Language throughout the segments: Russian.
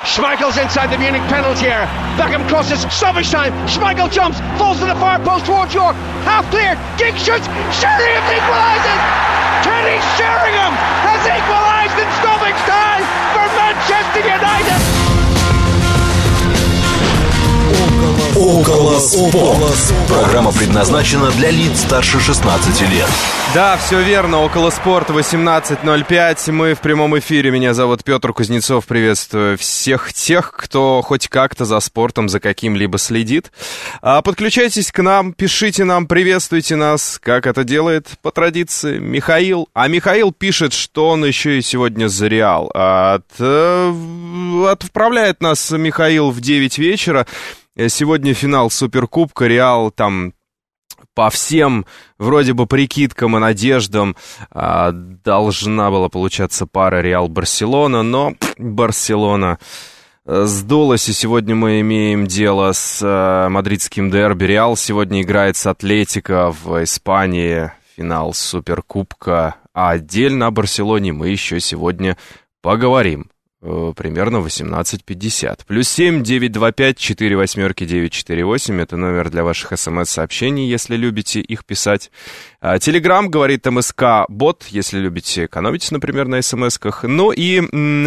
Schmeichel's inside the Munich penalty area. Beckham crosses, stoppage time. Schmeichel jumps, falls to the far post towards York. Half cleared, Giggs shoots, Sheringham equalises! Kenny Sheringham has equalised in stoppage time for Manchester United! Около спорт. Программа предназначена для лиц старше 16 лет. Да, все верно. Около спорта 18:05. Мы в прямом эфире. Меня зовут Петр Кузнецов. Приветствую всех тех, кто хоть как-то за спортом, за каким-либо следит. Подключайтесь к нам, пишите нам, приветствуйте нас, как это делает по традиции Михаил. А Михаил пишет, что он еще и сегодня за Реал. Отправляет нас Михаил в 9 вечера. Сегодня финал Суперкубка. Реал там по всем вроде бы прикидкам и надеждам должна была получаться пара Реал-Барселона, но Барселона сдулась, и сегодня мы имеем дело с мадридским дерби. Реал сегодня играет с Атлетико в Испании, финал Суперкубка, а отдельно о Барселоне мы еще сегодня поговорим. Примерно в 18:50. +7 925 48 948. Это номер для ваших смс-сообщений, если любите их писать. Телеграм, говорит МСК-бот, если любите экономить, например, на смс-ках. Ну и,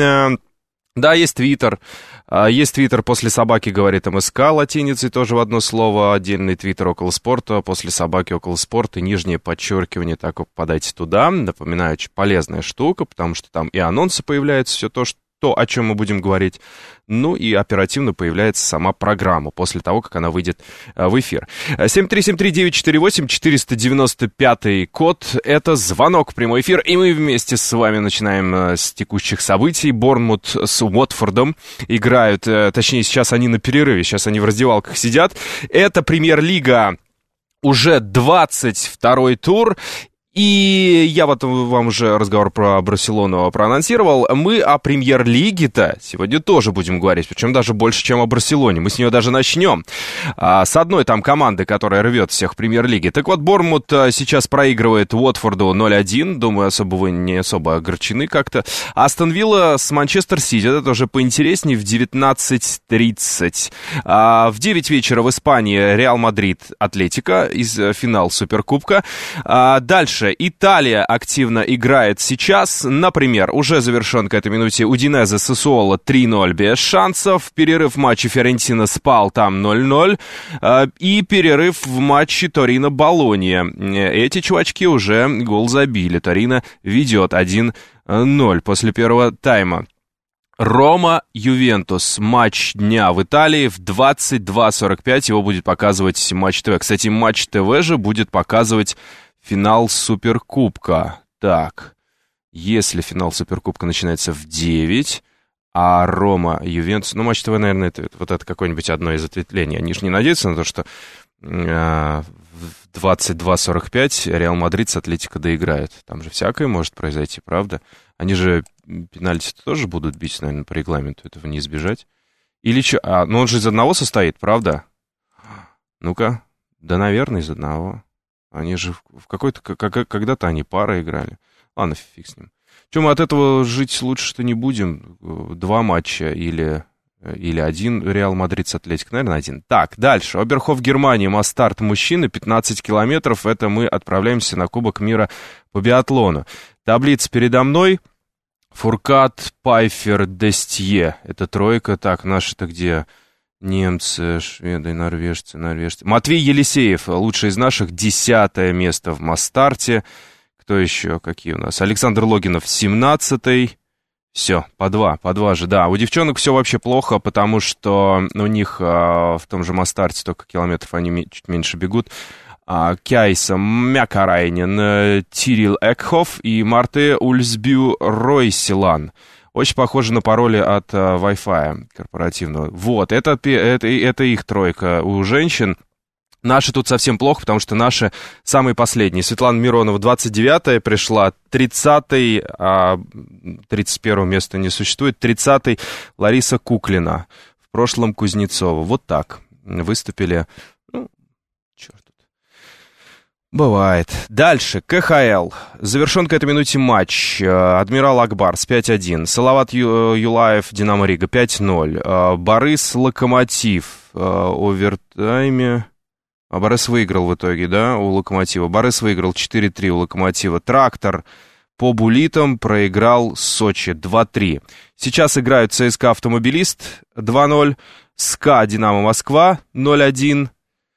да, есть Твиттер. Есть Твиттер после собаки, говорит МСК, латиницей тоже в одно слово. Отдельный Твиттер около спорта, после собаки около спорта, нижнее подчеркивание, так вот подайте туда. Напоминаю, очень полезная штука, потому что там и анонсы появляются, все то, о чем мы будем говорить, ну и оперативно появляется сама программа после того, как она выйдет в эфир. 7373948, 495 код, это звонок в прямой эфир, и мы вместе с вами начинаем с текущих событий. Борнмут с Уотфордом играют, точнее, сейчас они на перерыве, сейчас они в раздевалках сидят. Это Премьер-лига, уже 22-й тур. И я вот вам уже разговор про Барселону проанонсировал. Мы о Премьер-лиге-то сегодня тоже будем говорить, причем даже больше, чем о Барселоне. Мы с нее даже начнем. С одной там команды, которая рвет всех в Премьер-лиге. Так вот, Борнмут сейчас проигрывает Уотфорду 0-1. Думаю, вы не особо огорчены как-то. Астон Вилла с Манчестер Сити. Это уже поинтереснее в 19:30. В 9 вечера в Испании Реал Мадрид Атлетико из финал Суперкубка. Дальше. Италия активно играет сейчас. Например, уже завершен к этой минуте Удинезе Сассуоло 3-0 без шансов. Перерыв в матче Фиорентина Спал, там 0-0. И перерыв в матче Торино-Болонья. Эти чувачки уже гол забили. Торино ведет 1-0 после первого тайма. Рома-Ювентус. Матч дня в Италии в 22:45. Его будет показывать Матч ТВ. Кстати, Матч ТВ же будет показывать финал Суперкубка. Так, если финал Суперкубка начинается в 9, а Рома-Ювентус... Ну, Матч ТВ, наверное, это какое-нибудь одно из ответвлений. Они же не надеются на то, что в 22:45 Реал Мадрид с Атлетико доиграют. Там же всякое может произойти, правда? Они же пенальти тоже будут бить, наверное, по регламенту. Этого не избежать. Или что? Ну он же из одного состоит, правда? Ну-ка. Да, наверное, из одного. Они же в когда-то они пара играли. Ладно, фиг с ним. Че, мы от этого жить лучше-то не будем? 2 матча или 1. Реал Мадрид с Атлетико, наверное, 1. Так, дальше. Оберхоф, Германия. Масс-старт мужчины. 15 километров. Это мы отправляемся на Кубок мира по биатлону. Таблица передо мной. Фуркат, Пайфер, Дестье. Это тройка. Так, наши-то где... Немцы, шведы, норвежцы. Матвей Елисеев, лучший из наших, 10-е место в Масс-старте. Кто еще? Какие у нас? Александр Логинов, 17-й. Все, по два же. Да, у девчонок все вообще плохо, потому что у них в том же Масс-старте столько километров, они чуть меньше бегут. Кяйса Мякарайнен, Тирил Экхоф и Марте Ульсбю Ройселан. Очень похоже на пароли от Wi-Fi корпоративного. Вот, это их тройка у женщин. Наши тут совсем плохо, потому что наши самые последние. Светлана Миронова 29-я пришла, 30-й, 31-го места не существует, 30-й Лариса Куклина, в прошлом Кузнецова. Вот так выступили. Бывает. Дальше. КХЛ. Завершен к этой минуте матч. Адмирал Акбарс 5-1. Салават Юлаев, Динамо Рига 5-0. Борис Локомотив. Овертайме. Борис выиграл в итоге, да, у Локомотива. Борис выиграл 4-3 у Локомотива. Трактор по буллитам проиграл Сочи 2-3. Сейчас играют ЦСКА Автомобилист 2-0. СКА Динамо Москва 0-1.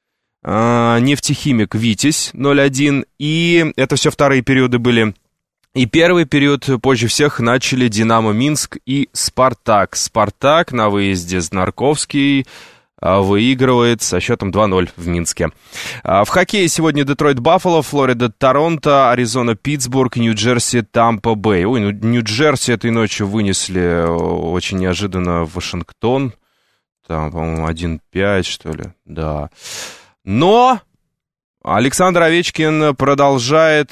Нефтехимик Витязь 0-1. И это все вторые периоды были. И первый период позже всех начали Динамо Минск и Спартак. Спартак на выезде Знарковский выигрывает со счетом 2-0 в Минске. В хоккее сегодня Детройт Баффало, Флорида Торонто, Аризона Питтсбург, Нью-Джерси Тампа Бэй. Ой, ну Нью-Джерси этой ночью вынесли очень неожиданно в Вашингтон. Там, по-моему, 1-5, что ли. Да. Но Александр Овечкин продолжает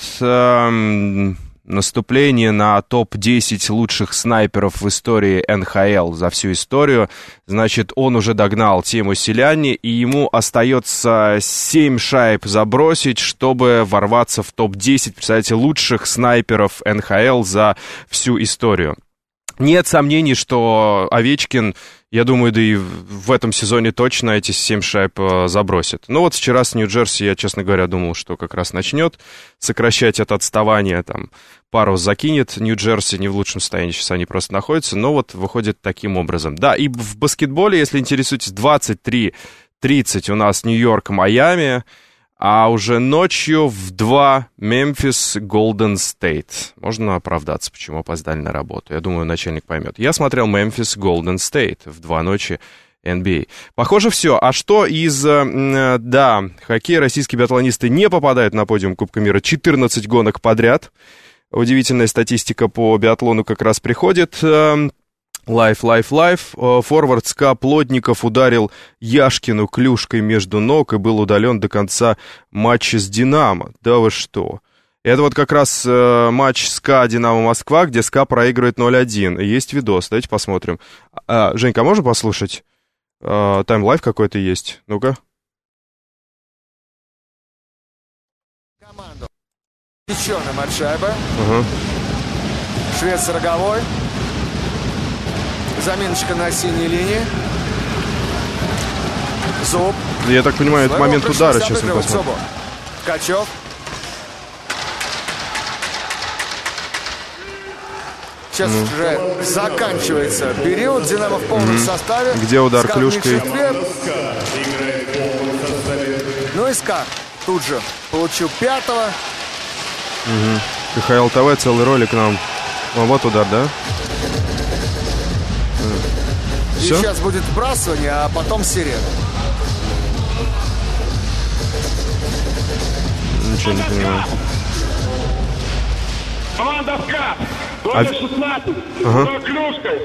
наступление на топ-10 лучших снайперов в истории НХЛ за всю историю. Значит, он уже догнал Тему Селяни, и ему остается 7 шайб забросить, чтобы ворваться в топ-10, представляете, лучших снайперов НХЛ за всю историю. Нет сомнений, что Овечкин, я думаю, да и в этом сезоне точно эти 7 шайб забросит. Ну вот вчера с Нью-Джерси я, честно говоря, думал, что как раз начнет сокращать это отставание, там пару закинет Нью-Джерси, не в лучшем состоянии сейчас они просто находятся, но вот выходит таким образом. Да, и в баскетболе, если интересуетесь, 23:30 у нас Нью-Йорк, Майами. А уже ночью в 2 Мемфис, Голден Стейт. Можно оправдаться, почему опоздали на работу. Я думаю, начальник поймет. Я смотрел Мемфис, Голден Стейт в 2 ночи NBA. Похоже, все. А что из... Да, хоккей российские биатлонисты не попадают на подиум Кубка мира 14 гонок подряд. Удивительная статистика по биатлону как раз приходит. Лайф. Форвард СКА Плотников ударил Яшкину клюшкой между ног и был удален до конца матча с «Динамо». Да вы что? Это вот как раз матч СКА Динамо Москва, где СКА проигрывает 0-1. Есть видос, давайте посмотрим. Женька, а можно послушать? Тайм-лайф какой-то есть. Ну-ка. Команду. Печеный матч-шайба. Швец роговой. Заминочка на синей линии. Зуб. Я так понимаю, это момент удара, сейчас мы посмотрим. Ткачев. Сейчас уже заканчивается период. Динамо в полном составе. Где удар клюшкой? Ну и СКА тут же получил 5-го. КХЛ ТВ, целый ролик нам. Вот удар, да? И Все? сейчас будет вбрасывание, а потом сирена. Ничего не понимаю. Команда СКА, номер 16, удар клюшкой,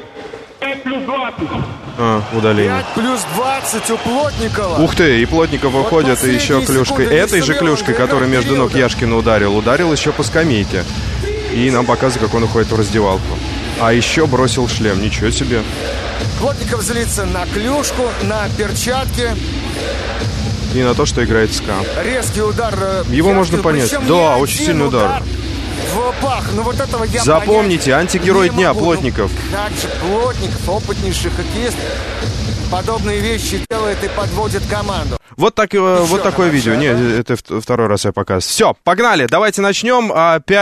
5+20. Удаление. 5+20 у Плотникова. Ух ты, и Плотников выходит, и еще клюшкой. Этой же клюшкой, которая между ног Яшкина ударил еще по скамейке. И нам показывают, как он уходит в раздевалку. А еще бросил шлем, ничего себе. Плотников злится на клюшку, на перчатки. И на то, что играет СКА. Резкий удар. Его можно понять. Да, очень сильный удар. В пах. Ну вот этого я запомните, антигерой дня, Плотников. Как же Плотников, опытнейший хоккеист, подобные вещи делает и подводит команду. Вот такое видео. Нет, это второй раз я показываю. Все, погнали, давайте начнем.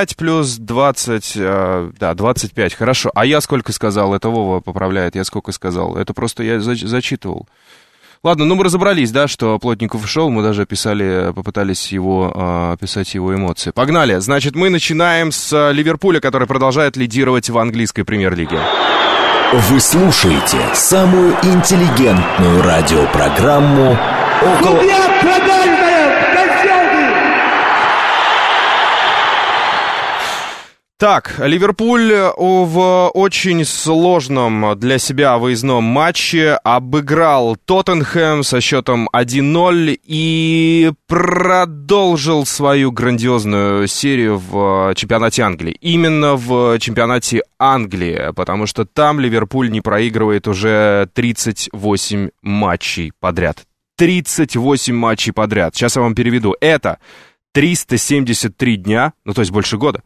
5+20, да, 25, хорошо. А я сколько сказал? Это Вова поправляет, я сколько сказал? Это просто я зачитывал. Ладно, ну мы разобрались, да, что Плотников ушел, мы даже попытались описать его эмоции. Погнали, значит, мы начинаем с Ливерпуля, который продолжает лидировать в английской премьер-лиге. Вы слушаете самую интеллигентную радиопрограмму «Около...» Так, Ливерпуль в очень сложном для себя выездном матче обыграл Тоттенхэм со счетом 1-0 и продолжил свою грандиозную серию в чемпионате Англии. Именно в чемпионате Англии, потому что там Ливерпуль не проигрывает уже 38 матчей подряд. 38 матчей подряд. Сейчас я вам переведу. Это 373 дня, ну то есть больше года.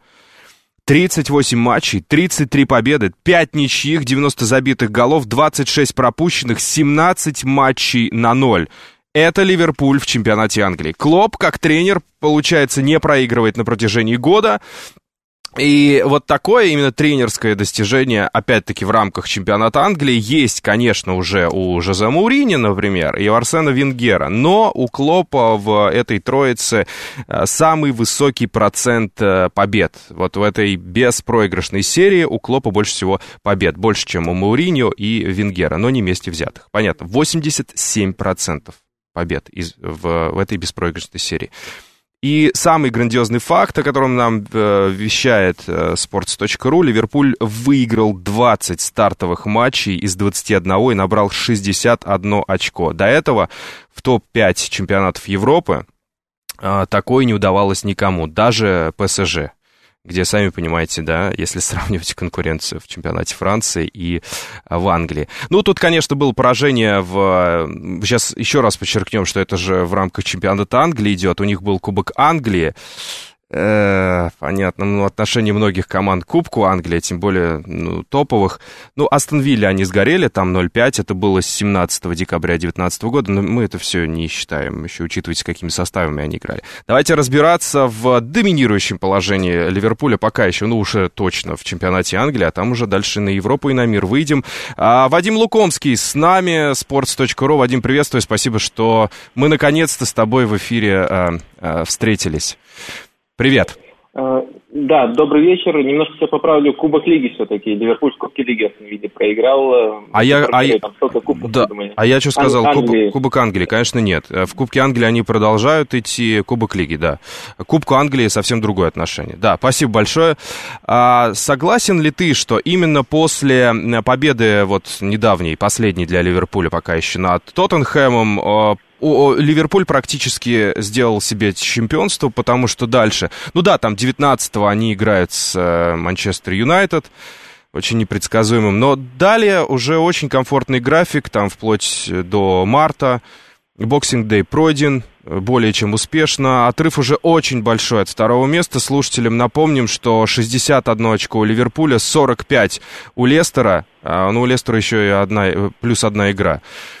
38 матчей, 33 победы, 5 ничьих, 90 забитых голов, 26 пропущенных, 17 матчей на 0. Это Ливерпуль в чемпионате Англии. Клопп, как тренер, получается, не проигрывает на протяжении года. И вот такое именно тренерское достижение, опять-таки, в рамках чемпионата Англии есть, конечно, уже у Жозе Моуриньо, например, и у Арсена Венгера, но у Клоппа в этой троице самый высокий процент побед. Вот в этой беспроигрышной серии у Клоппа больше всего побед, больше, чем у Моуриньо и Венгера, но не вместе взятых. Понятно, 87% побед в этой беспроигрышной серии. И самый грандиозный факт, о котором нам вещает sports.ru, Ливерпуль выиграл 20 стартовых матчей из 21 и набрал 61 очко. До этого в топ-5 чемпионатов Европы такое не удавалось никому, даже ПСЖ, где, сами понимаете, да, если сравнивать конкуренцию в чемпионате Франции и в Англии. Ну, тут, конечно, было поражение Сейчас еще раз подчеркнем, что это же в рамках чемпионата Англии идет. У них был Кубок Англии. Понятно, в отношении многих команд Кубку Англии, тем более топовых. Астон Вилла они сгорели, там 0-5, это было с 17 декабря 2019 года, но мы это все не считаем, еще учитывайте, какими составами они играли. Давайте разбираться в доминирующем положении Ливерпуля пока еще, уже точно в чемпионате Англии, а там уже дальше на Европу и на мир выйдем. Вадим Лукомский с нами, sports.ru. Вадим, приветствую, спасибо, что мы наконец-то с тобой в эфире встретились. Привет. Да, добрый вечер. Немножко себя поправлю. Кубок Лиги все-таки. Ливерпуль в Кубке Лиги, в виде, проиграл. Я что сказал? Кубок Англии, конечно, нет. В Кубке Англии они продолжают идти. Кубок Лиги, да. Кубку Англии совсем другое отношение. Да, спасибо большое. Согласен ли ты, что именно после победы недавней, последней для Ливерпуля пока еще над Тоттенхэмом, Ливерпуль практически сделал себе чемпионство, потому что дальше... там 19-го они играют с Манчестер Юнайтед, очень непредсказуемым, но далее уже очень комфортный график, там вплоть до марта. Боксинг Дэй пройден более чем успешно. Отрыв уже очень большой от второго места. Слушателям напомним, что 61 очко у Ливерпуля, 45 у Лестера, у Лестера еще и плюс одна игра.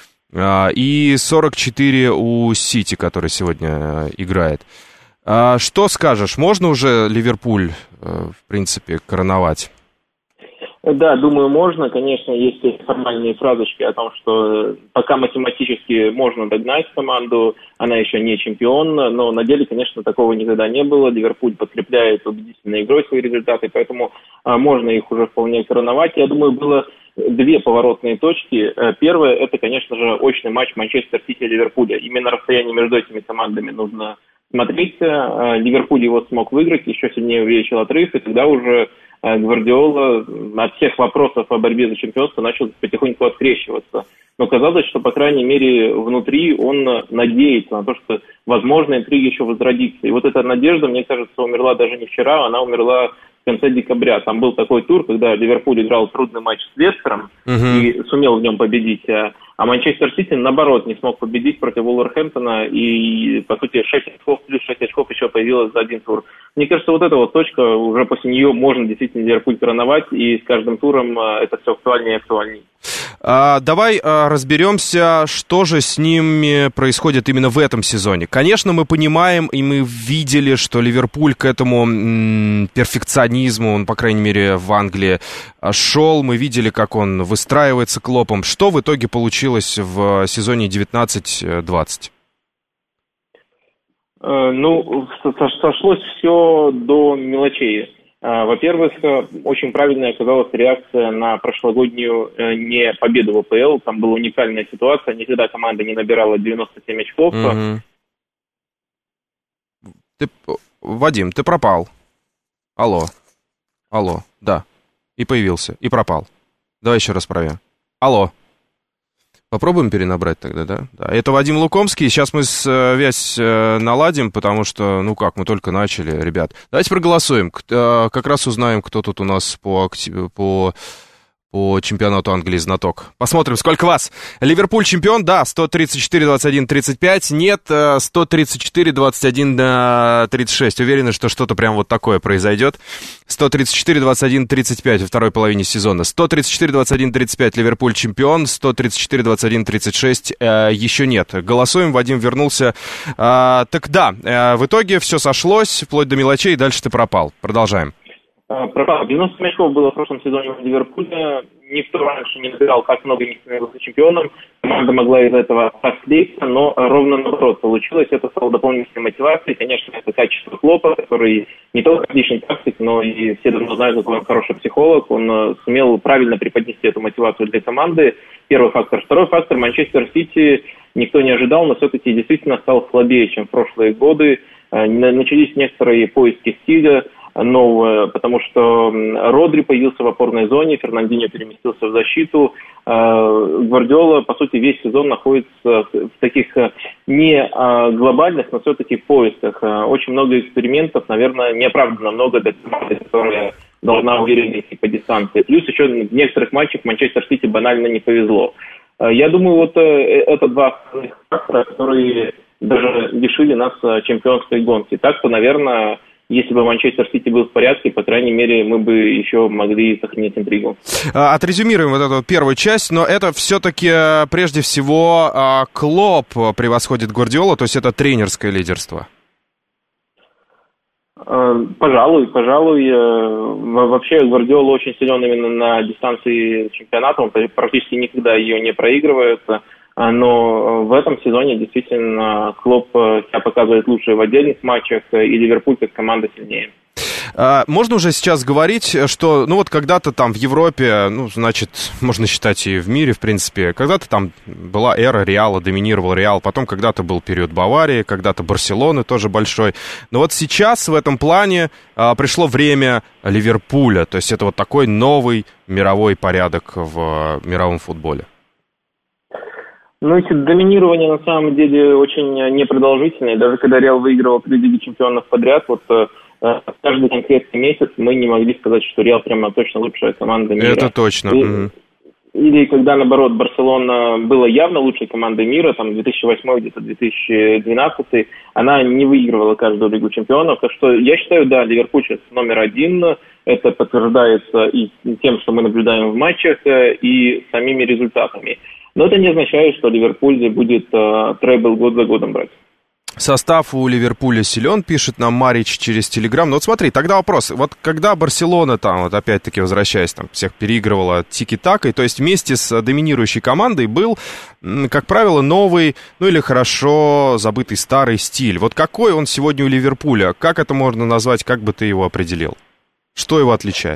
И 44 у Сити, который сегодня играет. Что скажешь, можно уже Ливерпуль, в принципе, короновать? Да, думаю, можно. Конечно, есть формальные фразочки о том, что пока математически можно догнать команду, она еще не чемпион, но на деле, конечно, такого никогда не было. Ливерпуль подкрепляет убедительной игрой свои результаты, поэтому можно их уже вполне короновать. Я думаю, было две поворотные точки. Первое, это, конечно же, очный матч Манчестер Сити и Ливерпуля. Именно расстояние между этими командами нужно смотреть. Ливерпуль его смог выиграть, еще сильнее увеличил отрыв, и тогда уже Гвардиола от всех вопросов о борьбе за чемпионство начал потихоньку открещиваться. Но казалось, что, по крайней мере, внутри он надеется на то, что, возможно, интрига еще возродится. И вот эта надежда, мне кажется, умерла даже не вчера, она умерла в конце декабря. Там был такой тур, когда Ливерпуль играл трудный матч с Лестером и сумел в нем победить. А Манчестер Сити, наоборот, не смог победить против Вулверхэмптона. И, по сути, 6 очков плюс 6 очков еще появилось за один тур. Мне кажется, вот эта вот точка, уже после нее можно действительно Ливерпуль короновать. И с каждым туром это все актуальнее и актуальнее. Давай разберемся, что же с ними происходит именно в этом сезоне. Конечно, мы понимаем и мы видели, что Ливерпуль к этому перфекционизму, он, по крайней мере, в Англии шел. Мы видели, как он выстраивается Клоппом. Что в итоге получилось в сезоне 19-20? Сошлось все до мелочей. Во-первых, очень правильной оказалась реакция на прошлогоднюю не победу в АПЛ. Там была уникальная ситуация. Никогда команда не набирала 97 очков. Вадим, ты пропал. Алло, да. И появился, и пропал. Давай еще раз проверим. Алло. Попробуем перенабрать тогда, да? Да. Это Вадим Лукомский. Сейчас мы связь наладим, потому что, мы только начали, ребят. Давайте проголосуем. Как раз узнаем, кто тут у нас по по чемпионату Англии знаток. Посмотрим, сколько вас. Ливерпуль чемпион, да, 134-21-35. Нет, 134-21-36. Уверены, что что-то прям вот такое произойдет. 134-21-35 во второй половине сезона. 134-21-35 Ливерпуль чемпион. 134-21-36 еще нет. Голосуем, Вадим вернулся. Так да, в итоге все сошлось, вплоть до мелочей, и дальше ты пропал. Продолжаем. Пропал. 90 мячов было в прошлом сезоне в Ливерпуле. Никто раньше не набирал так много, не становился чемпионом. Команда могла из этого расклеиться, но ровно наоборот получилось. Это стало дополнительной мотивацией. Конечно, это качество Клопа, который не только отличный тактик, но и все давно знают, какой он хороший психолог. Он сумел правильно преподнести эту мотивацию для команды. Первый фактор. Второй фактор. Манчестер Сити никто не ожидал, но все-таки действительно стал слабее, чем в прошлые годы. Начались некоторые поиски стиля нового, потому что Родри появился в опорной зоне, Фернандиньо переместился в защиту. Гвардиола, по сути, весь сезон находится в таких не глобальных, но все-таки поисках. Очень много экспериментов, наверное, неоправданно много для команды, которая должна уверенно идти по дистанции. Плюс еще в некоторых матчах Манчестер Сити банально не повезло. Я думаю, вот это два фактора, которые даже лишили нас чемпионской гонки. Так-то, наверное, если бы Манчестер Сити был в порядке, по крайней мере, мы бы еще могли сохранить интригу. Отрезюмируем вот эту первую часть, но это все-таки прежде всего Клоп превосходит Гвардиолу, то есть это тренерское лидерство. Пожалуй. Вообще Гвардиола очень силен именно на дистанции чемпионата, он практически никогда ее не проигрывает. Но в этом сезоне действительно Клоп себя показывает лучше в отдельных матчах, и Ливерпуль как команда сильнее. Можно уже сейчас говорить, что, ну вот когда-то там в Европе, ну, значит, можно считать и в мире, в принципе, когда-то там была эра Реала, доминировал Реал, потом когда-то был период Баварии, когда-то Барселоны тоже большой. Но вот сейчас в этом плане пришло время Ливерпуля, то есть это вот такой новый мировой порядок в мировом футболе. Ну, эти доминирования на самом деле очень непродолжительные. Даже когда Реал выигрывал 3 Лиги Чемпионов подряд, вот каждый конкретный месяц мы не могли сказать, что Реал прямо точно лучшая команда мира. Это точно. Или когда, наоборот, Барселона была явно лучшей командой мира, там 2008, где-то 2012, она не выигрывала каждую Лигу Чемпионов. Так что я считаю, да, Ливерпуль сейчас номер один. Это подтверждается и тем, что мы наблюдаем в матчах, и самими результатами. Но это не означает, что Ливерпуль будет трейбл год за годом брать. Состав у Ливерпуля силен, пишет нам Марич через Телеграм. Ну вот смотри, тогда вопрос. Вот когда Барселона там, вот опять-таки возвращаясь, там всех переигрывала тики-такой, то есть вместе с доминирующей командой был, как правило, новый, ну или хорошо забытый старый стиль. Вот какой он сегодня у Ливерпуля? Как это можно назвать, как бы ты его определил? Что его отличает?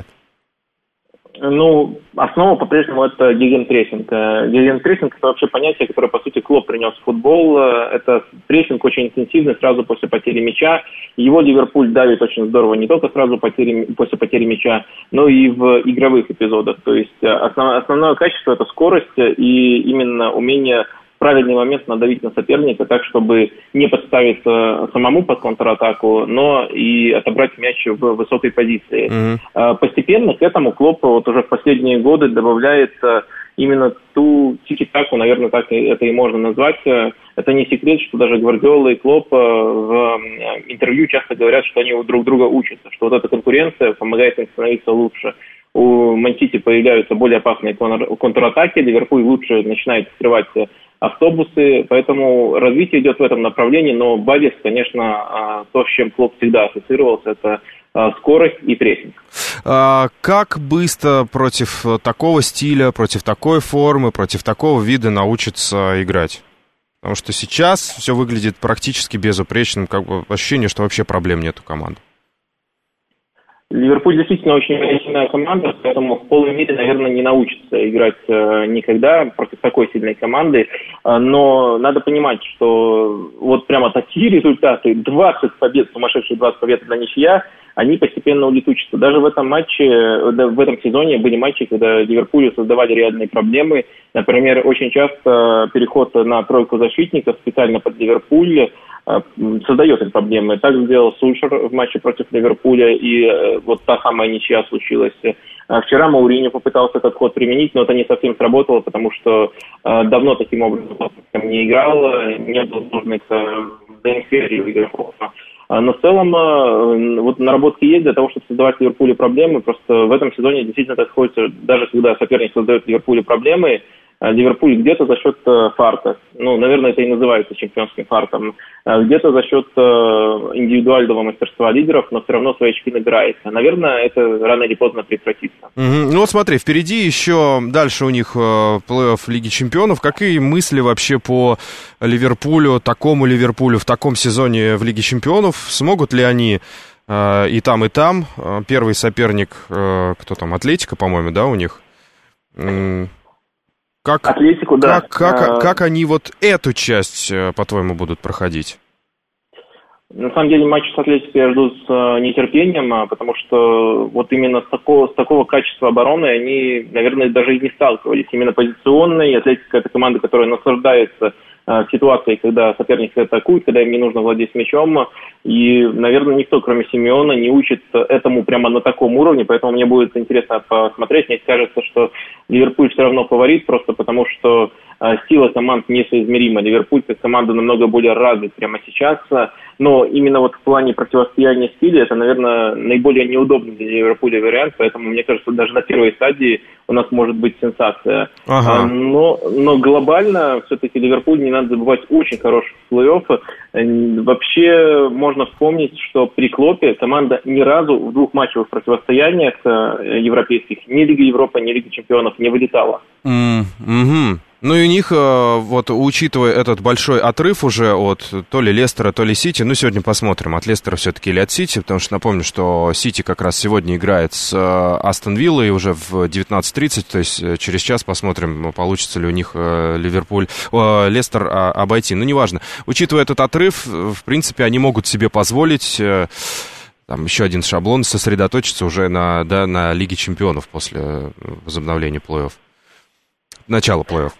Ну, основа по-прежнему это гегенпрессинг. Гегенпрессинг – это вообще понятие, которое, по сути, Клоп принес в футбол. Это прессинг очень интенсивный сразу после потери мяча. Его Ливерпуль давит очень здорово не только сразу после потери мяча, но и в игровых эпизодах. То есть основное качество – это скорость и именно умение в правильный момент надавить на соперника так, чтобы не подставиться самому под контратаку, но и отобрать мяч в высокой позиции. Постепенно к этому Клоп вот уже в последние годы добавляет именно ту тики-таку, наверное, так это и можно назвать. Это не секрет, что даже Гвардиола и Клоп в интервью часто говорят, что они друг друга учатся, что вот эта конкуренция помогает им становиться лучше. У Ман-Сити появляются более опасные контратаки, Ливерпуль лучше начинает скрывать автобусы, поэтому развитие идет в этом направлении, но базис, конечно, то, с чем Клоп всегда ассоциировался, это скорость и прессинг. Как быстро против такого стиля, против такой формы, против такого вида научиться играть? Потому что сейчас все выглядит практически безупречным, как бы ощущение, что вообще проблем нет у команды. Ливерпуль действительно очень сильная команда, поэтому в полной мере, наверное, не научится играть никогда против такой сильной команды. Но надо понимать, что вот прямо такие результаты, 20 побед, сумасшедшие 20 побед для ничья, они постепенно улетучатся. Даже в этом сезоне были матчи, когда Ливерпулю создавали реальные проблемы. Например, очень часто переход на тройку защитников специально под Ливерпуль создает им проблемы. Так сделал Сульшер в матче против Ливерпуля, и вот та самая ничья случилась. Вчера Мауриньо попытался этот ход применить, но это не совсем сработало, потому что давно таким образом не играл, не было нужных взаимосвязей игроков. Но в целом вот наработки есть для того, чтобы создавать Ливерпулю проблемы. Просто в этом сезоне действительно так сходится, даже когда соперник создает Ливерпулю проблемы, Ливерпуль где-то за счет фарта, наверное, это и называется чемпионским фартом, где-то за счет индивидуального мастерства лидеров, но все равно свои очки набирается. Наверное, это рано или поздно прекратится. Ну вот смотри, впереди еще дальше у них плей-офф Лиги Чемпионов. Какие мысли вообще по Ливерпулю, такому Ливерпулю в таком сезоне в Лиге Чемпионов? Смогут ли они и там, и там? Первый соперник, кто там, Атлетико, по-моему, да, у них? Атлетику, да. Как они вот эту часть, по-твоему, будут проходить? На самом деле матч с Атлетико я жду с нетерпением, потому что вот именно с такого качества обороны они, наверное, даже и не сталкивались. Именно позиционной. Атлетико — это команда, которая наслаждается ситуацией, когда соперник атакует, когда им не нужно владеть мячом. И, наверное, никто, кроме Симеона, не учит этому прямо на таком уровне, поэтому мне будет интересно посмотреть. Мне кажется, что Ливерпуль все равно фаворит, просто потому что сила команд несоизмерима. Ливерпуль как команда намного более развит прямо сейчас, но именно вот в плане противостояния стиля это, наверное, наиболее неудобный для Ливерпуля вариант, поэтому, мне кажется, даже на первой стадии у нас может быть сенсация. Ага. Но глобально все-таки Ливерпуль, не надо забывать, очень хороший в плей-офф. Вообще можно вспомнить, что при Клопе команда ни разу в двух матчевых противостояниях европейских ни Лига Европы, ни Лига Чемпионов не вылетала. Ну и у них, вот учитывая этот большой отрыв уже от то ли Лестера, то ли Сити, сегодня посмотрим, от Лестера все-таки или от Сити, потому что напомню, что Сити как раз сегодня играет с Астон Виллой уже в 19:30, то есть через час посмотрим, получится ли у них Лестер обойти. Неважно. Учитывая этот отрыв, в принципе, они могут себе позволить там еще один шаблон, сосредоточиться уже на Лиге Чемпионов после возобновления плей-офф. Начало плей-офф.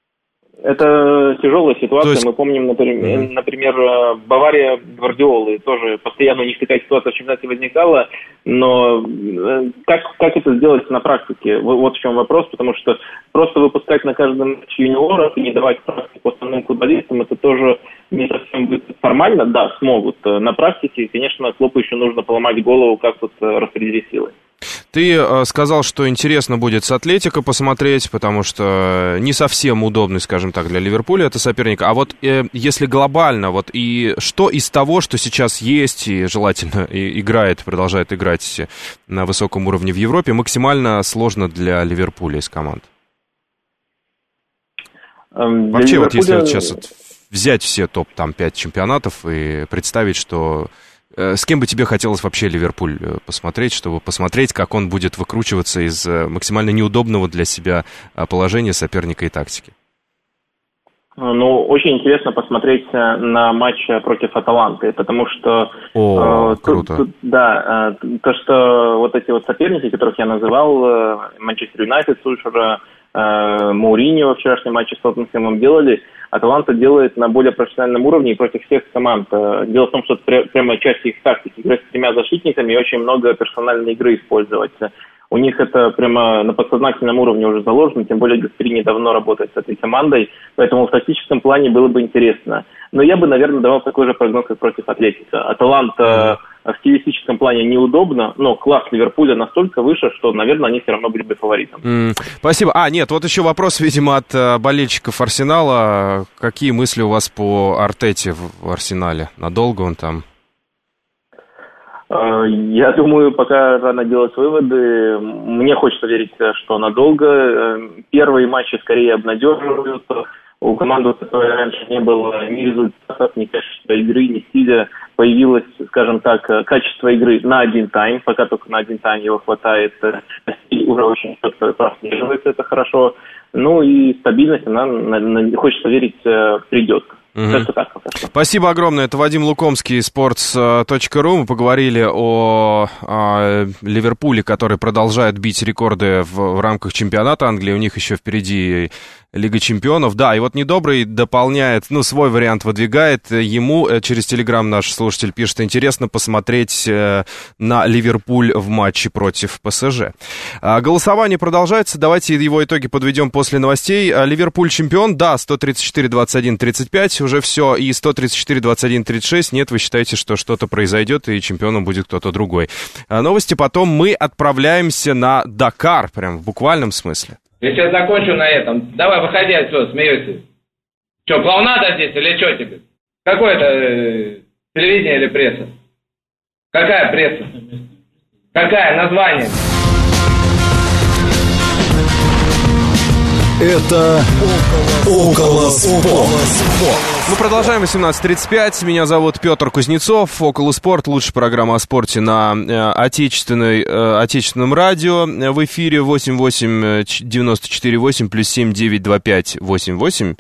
Это тяжелая ситуация. Есть... Мы помним, например, Бавария Гвардиолы. Тоже постоянно у них такая ситуация в чемпионате возникала. Но как это сделать на практике? Вот в чем вопрос. Потому что просто выпускать на каждом матче юниоров и не давать практику основным футболистам, это тоже не совсем будет формально. Да, смогут. На практике, конечно, Клопу еще нужно поломать голову, как тут распределить силы. Ты сказал, что интересно будет с Атлетико посмотреть, потому что не совсем удобный, скажем так, для Ливерпуля это соперник. А вот если глобально, вот и что из того, что сейчас есть и желательно продолжает играть на высоком уровне в Европе, максимально сложно для Ливерпуля из команд? Вообще, вот если вот сейчас взять все топ-5 чемпионатов и представить, что... С кем бы тебе хотелось вообще Ливерпуль посмотреть, чтобы посмотреть, как он будет выкручиваться из максимально неудобного для себя положения соперника и тактики? Очень интересно посмотреть на матч против Аталанты, потому что... круто. То, что вот эти вот соперники, которых я называл, Манчестер Юнайтед, Сульшера, Мауриньо во вчерашнем матче с Тоттенхэмом делали, Аталанта делает на более профессиональном уровне и против всех команд. Дело в том, что это прямо часть их тактики. Играть с 3 защитниками и очень много персональной игры использовать. У них это прямо на подсознательном уровне уже заложено, тем более Гасперини давно работает с этой командой, поэтому в тактическом плане было бы интересно. Но я бы, наверное, давал такой же прогноз, как против Атлетико. Аталанта в стилистическом плане неудобно, но класс Ливерпуля настолько выше, что, наверное, они все равно были бы фаворитом. Спасибо. Вот еще вопрос, видимо, от болельщиков Арсенала. Какие мысли у вас по Артете в Арсенале? Надолго он там? Я думаю, пока рано делать выводы. Мне хочется верить, что надолго. Первые матчи скорее обнадеживают. У команды, у которой раньше не было ни результатов, ни качества игры, ни стиля, появилось, скажем так, качество игры на один тайм. Пока только на один тайм его хватает. Стиль уже очень четко прослеживается, это хорошо. И стабильность, она, хочется верить, придет. Только так пока что. Спасибо огромное. Это Вадим Лукомский, sports.ru. Мы поговорили о Ливерпуле, который продолжает бить рекорды в рамках чемпионата Англии. У них еще впереди Лига чемпионов. Да, и вот Недобрый дополняет, свой вариант выдвигает. Ему через Телеграм наш слушатель пишет: интересно посмотреть на Ливерпуль в матче против ПСЖ. Голосование продолжается. Давайте его итоги подведем после новостей. Ливерпуль чемпион? Да, 134-21-35. Уже все. И 134-21-36. Нет, вы считаете, что что-то произойдет и чемпионом будет кто-то другой. Новости потом. Мы отправляемся на Дакар, прям в буквальном смысле. Я сейчас закончу на этом. Давай, выходи отсюда, смеешься. Че, клоунада здесь или что тебе? Какое это телевидение или пресса? Какая пресса? Какая? Название? Это «Около спорта». Мы продолжаем. 18:35. Меня зовут Петр Кузнецов. «Около спорт» — лучшая программа о спорте на отечественном радио. В эфире 88-94-8 плюс 7-925-88.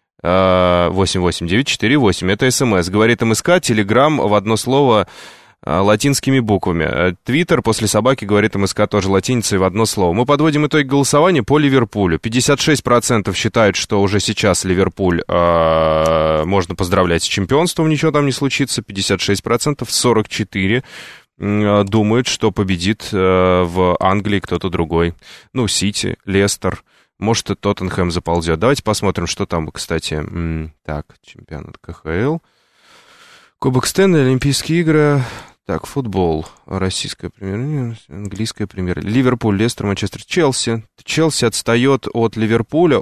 88-948. Это СМС. Говорит МСК. Телеграм в одно слово латинскими буквами. Твиттер после собаки говорит МСК тоже латиницей в одно слово. Мы подводим итоги голосования по Ливерпулю. 56% считают, что уже сейчас Ливерпуль можно поздравлять с чемпионством, ничего там не случится. 56%, 44% думают, что победит в Англии кто-то другой. Сити, Лестер, может и Тоттенхэм заползет. Давайте посмотрим, что там, кстати. Так, чемпионат КХЛ. Кубок Стэнли, Олимпийские игры. Так, футбол. Российская премьер-лига, английская премьер-лига. Ливерпуль, Лестер, Манчестер, Челси. Челси отстает от Ливерпуля.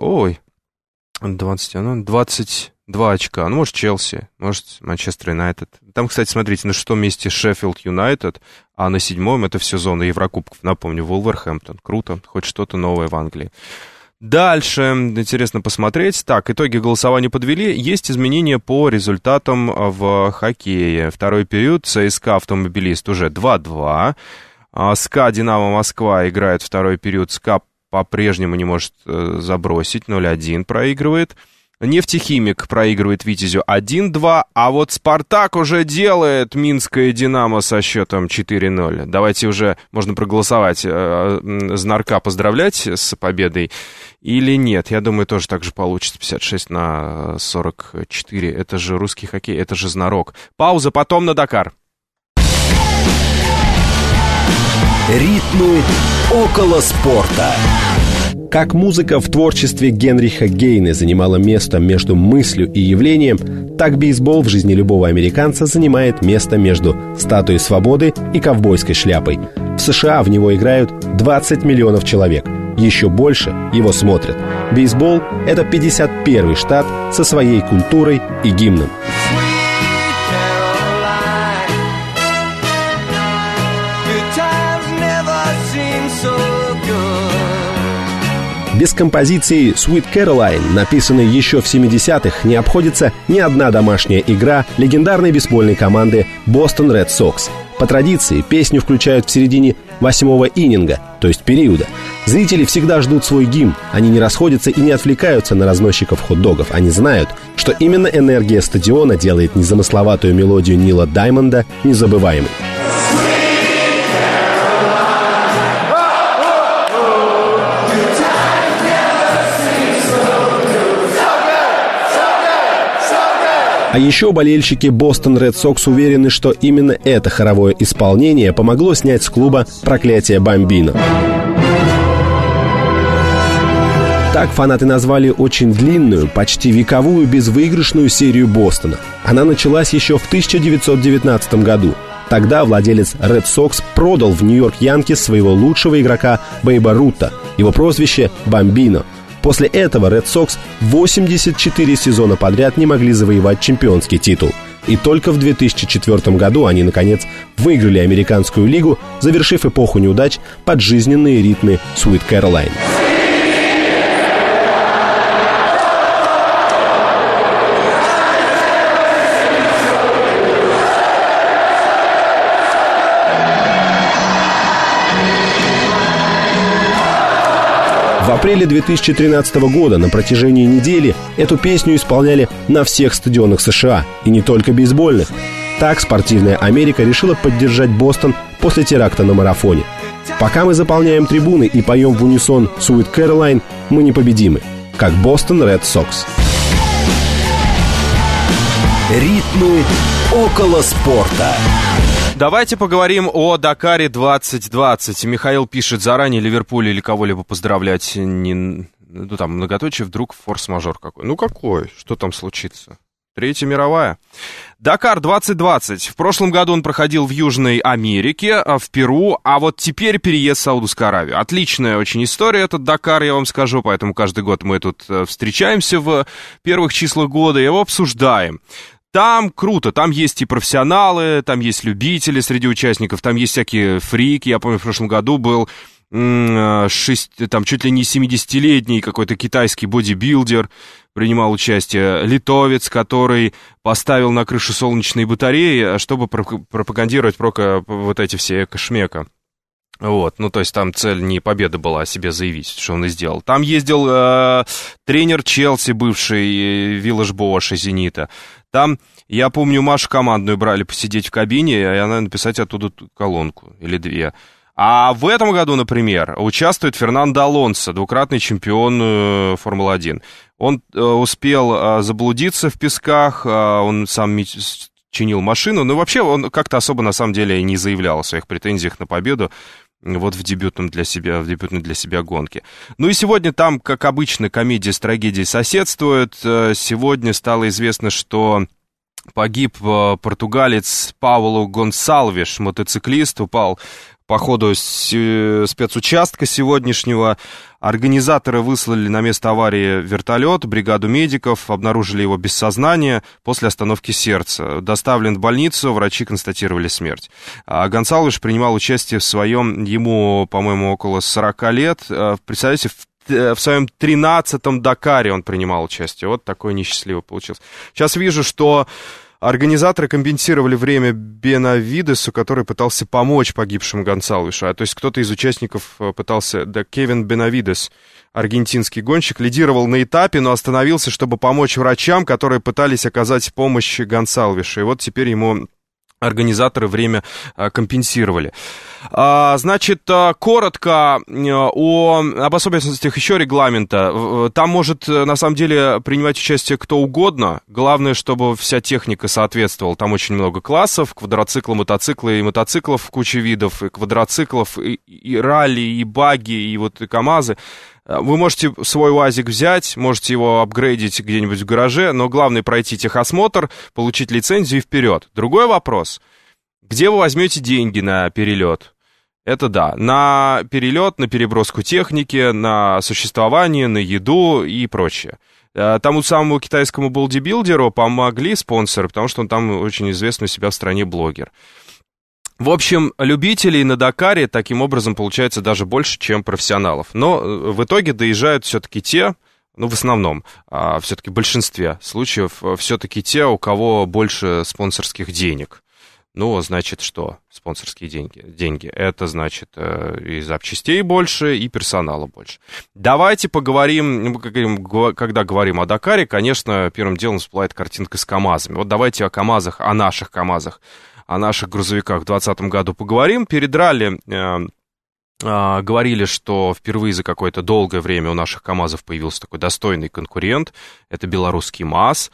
22 очка. Может, Челси, может, Манчестер Юнайтед. Там, кстати, смотрите, на 6-м месте Шеффилд Юнайтед, а на 7-м это все зона Еврокубков. Напомню, Вулверхэмптон. Круто, хоть что-то новое в Англии. Дальше интересно посмотреть. Так, итоги голосования подвели. Есть изменения по результатам в хоккее. Второй период. ЦСКА Автомобилист уже 2-2. СКА Динамо Москва играет второй период. СКА по-прежнему не может забросить. 0-1 проигрывает. Нефтехимик проигрывает Витязю 1-2, а вот Спартак уже делает Минское Динамо со счетом 4-0. Давайте уже, можно проголосовать, Знарка поздравлять с победой или нет. Я думаю, тоже так же получится, 56-44. Это же русский хоккей, это же Знарок. Пауза, потом на Дакар. Ритмы около спорта. Как музыка в творчестве Генриха Гейне занимала место между мыслью и явлением, так бейсбол в жизни любого американца занимает место между статуей свободы и ковбойской шляпой. В США в него играют 20 миллионов человек. Еще больше его смотрят. Бейсбол — это 51-й штат со своей культурой и гимном. Без композиции «Sweet Caroline», написанной еще в 70-х, не обходится ни одна домашняя игра легендарной бейсбольной команды Boston Red Sox. По традиции песню включают в середине 8-го иннинга, то есть периода. Зрители всегда ждут свой гимн. Они не расходятся и не отвлекаются на разносчиков хот-догов. Они знают, что именно энергия стадиона делает незамысловатую мелодию Нила Даймонда незабываемой. А еще болельщики Boston Red Sox уверены, что именно это хоровое исполнение помогло снять с клуба проклятие Бамбино. Так фанаты назвали очень длинную, почти вековую безвыигрышную серию Бостона. Она началась еще в 1919 году. Тогда владелец Red Sox продал в Нью-Йорк Янкис своего лучшего игрока Бейба Рута. Его прозвище «Бамбино». После этого Red Sox 84 сезона подряд не могли завоевать чемпионский титул. И только в 2004 году они, наконец, выиграли американскую лигу, завершив эпоху неудач под жизненные ритмы «Sweet Caroline». В апреле 2013 года на протяжении недели эту песню исполняли на всех стадионах США, и не только бейсбольных. Так спортивная Америка решила поддержать Бостон после теракта на марафоне. Пока мы заполняем трибуны и поем в унисон «Sweet Caroline», мы непобедимы, как Бостон Ред Сокс. Ритмы около спорта. Давайте поговорим о Дакаре 2020. Михаил пишет: заранее Ливерпуль или кого-либо поздравлять не... Ну, там, многоточие, вдруг форс-мажор какой. Ну, какой? Что там случится? Третья мировая. Дакар 2020. В прошлом году он проходил в Южной Америке, в Перу, а вот теперь переезд в Саудовскую Аравию. Отличная очень история этот Дакар, я вам скажу, поэтому каждый год мы тут встречаемся в первых числах года и его обсуждаем. Там круто, там есть и профессионалы, там есть любители среди участников, там есть всякие фрики. Я помню, в прошлом году был там чуть ли не 70-летний какой-то китайский бодибилдер, принимал участие, литовец, который поставил на крышу солнечные батареи, чтобы пропагандировать вот эти все эко-шмека. Вот, ну, то есть там цель не победа была, а себе заявить, что он и сделал. Там ездил тренер Челси, бывший Виллаж-Бош из «Зенита». Там, я помню, Машу командную брали посидеть в кабине, и она написать оттуда колонку или две. А в этом году, например, участвует Фернандо Алонсо, двукратный чемпион Формулы-1. Он успел заблудиться в песках, он сам чинил машину, но вообще он как-то особо на самом деле не заявлял о своих претензиях на победу вот в дебютной для себя гонке. Ну и сегодня там, как обычно, комедия с трагедией соседствует. Сегодня стало известно, что погиб португалец Пауло Гонсалвеш, мотоциклист, упал по ходу спецучастка сегодняшнего. Организаторы выслали на место аварии вертолет, бригаду медиков, обнаружили его без сознания после остановки сердца. Доставлен в больницу, врачи констатировали смерть. Гонсалвеш принимал участие ему, по-моему, около 40 лет. Представляете, в своем 13-м Дакаре он принимал участие. Вот такой несчастливый получился. Сейчас вижу, что организаторы компенсировали время Бенавидесу, который пытался помочь погибшему Гонсалвешу. То есть кто-то из участников пытался... Да, Кевин Бенавидес, аргентинский гонщик, лидировал на этапе, но остановился, чтобы помочь врачам, которые пытались оказать помощь Гонсалвешу. И вот теперь ему организаторы время компенсировали. Значит, коротко об особенностях еще регламента. Там может, на самом деле, принимать участие кто угодно. Главное, чтобы вся техника соответствовала. Там очень много классов. Квадроциклы, мотоциклы и мотоциклов куча видов. И квадроциклов, и ралли, и баги, и вот и КАМАЗы. Вы можете свой УАЗик взять, можете его апгрейдить где-нибудь в гараже, но главное пройти техосмотр, получить лицензию и вперед. Другой вопрос. Где вы возьмете деньги на перелет? Это да, на перелет, на переброску техники, на существование, на еду и прочее. Тому самому китайскому бодибилдеру помогли спонсоры, потому что он там очень известный у себя в стране блогер. В общем, любителей на Дакаре таким образом получается даже больше, чем профессионалов. Но в итоге доезжают все-таки те, ну, в основном, все-таки в большинстве случаев, все-таки те, у кого больше спонсорских денег. Ну, значит, что спонсорские деньги? Это значит и запчастей больше, и персонала больше. Давайте поговорим, когда говорим о Дакаре, конечно, первым делом всплывает картинка с КАМАЗами. Вот давайте о КАМАЗах, о наших КАМАЗах, о наших грузовиках в 2020 году поговорим. Перед ралли говорили, что впервые за какое-то долгое время у наших КАМАЗов появился такой достойный конкурент. Это белорусский МАЗ.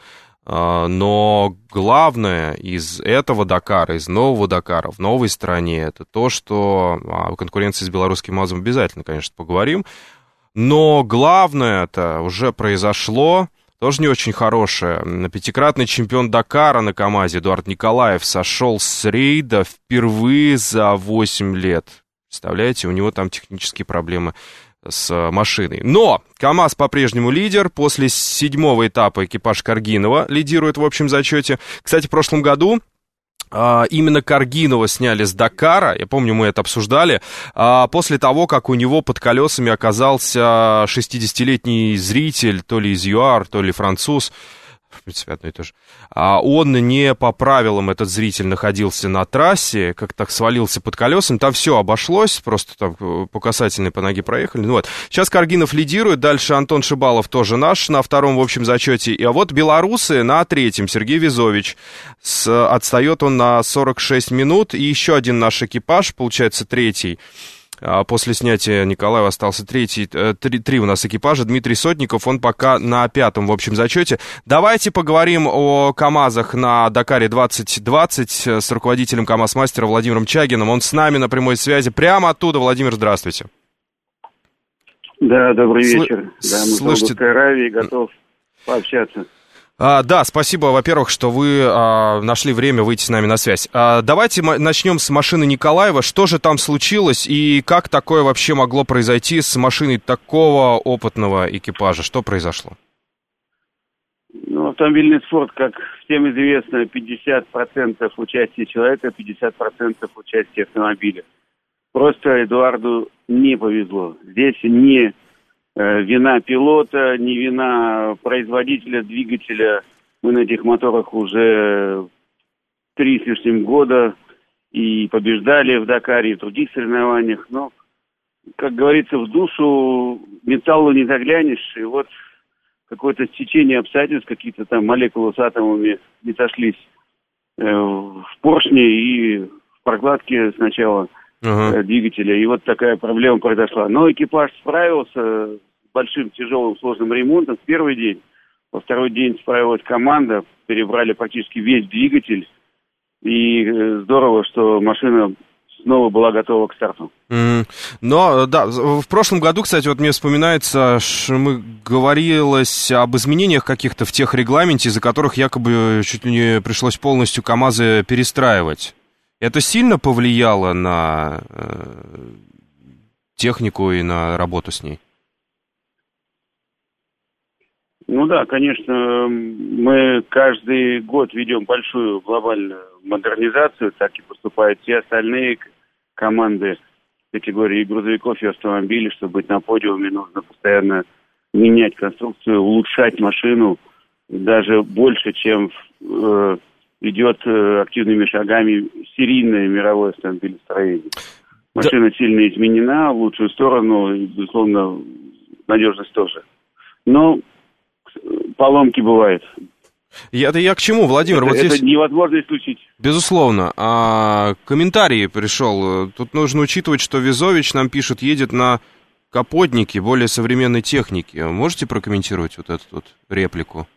Но главное из этого Дакара, из нового Дакара в новой стране, это то, что о конкуренции с белорусским МАЗом обязательно, конечно, поговорим. Но главное это уже произошло. Тоже не очень хорошее. Пятикратный чемпион Дакара на КАМАЗе Эдуард Николаев сошел с рейда впервые за 8 лет. Представляете, у него там технические проблемы с машиной. Но КАМАЗ по-прежнему лидер. После 7-го этапа экипаж Каргинова лидирует в общем зачете. Кстати, в прошлом году именно Каргинова сняли с Дакара, я помню, мы это обсуждали, после того, как у него под колесами оказался 60-летний зритель, то ли из ЮАР, то ли француз. в принципе, одно и то же. Он не по правилам, этот зритель, находился на трассе, как так свалился под колесами, там все обошлось, просто там по касательной по ноге проехали. Ну вот. Сейчас Каргинов лидирует, дальше Антон Шибалов тоже наш на втором в общем зачете. А вот белорусы на третьем, Сергей Визович. Отстает он на 46 минут, и еще один наш экипаж, получается, третий. После снятия Николаева остался три у нас экипажа. Дмитрий Сотников, он пока на пятом в общем зачете. Давайте поговорим о КАМАЗах на Дакаре 2020 с руководителем КАМАЗ-мастера Владимиром Чагиным. Он с нами на прямой связи прямо оттуда. Владимир, здравствуйте. Да, добрый вечер. Да, мы в Саудовской Аравии, готов пообщаться. Да, спасибо, во-первых, что вы нашли время выйти с нами на связь. Давайте начнем с машины Николаева. Что же там случилось и как такое вообще могло произойти с машиной такого опытного экипажа? Что произошло? Ну, автомобильный спорт, как всем известно, 50% участия человека, 50% участия автомобиля. Просто Эдуарду не повезло. Здесь не вина пилота, не вина производителя двигателя. Мы на этих моторах уже 3 с лишним года и побеждали в Дакаре, и в других соревнованиях. Но, как говорится, в душу металлу не заглянешь. И вот какое-то стечение обстоятельств, какие-то там молекулы с атомами не сошлись в поршне и в прокладке сначала двигателя. И вот такая проблема произошла. Но экипаж справился с большим, тяжелым, сложным ремонтом в первый день. Во второй день справилась команда, перебрали практически весь двигатель. И здорово, что машина снова была готова к старту. Но, да, в прошлом году, кстати, вот мне вспоминается, говорилось об изменениях каких-то в техрегламенте, из-за которых якобы чуть ли не пришлось полностью КАМАЗы перестраивать. Это сильно повлияло на технику и на работу с ней? Ну да, конечно, мы каждый год ведем большую глобальную модернизацию, так и поступают все остальные команды категории грузовиков и автомобилей. Чтобы быть на подиуме, нужно постоянно менять конструкцию, улучшать машину даже больше, чем идет активными шагами серийное мировое автомобилестроение. Машина сильно изменена в лучшую сторону, и, безусловно, надежность тоже. Но поломки бывают. Я к чему, Владимир? Это, вот это здесь... невозможно исключить. Безусловно. Комментарий пришел. Тут нужно учитывать, что Визович нам пишет, едет на капотнике более современной техники. Можете прокомментировать вот эту вот реплику?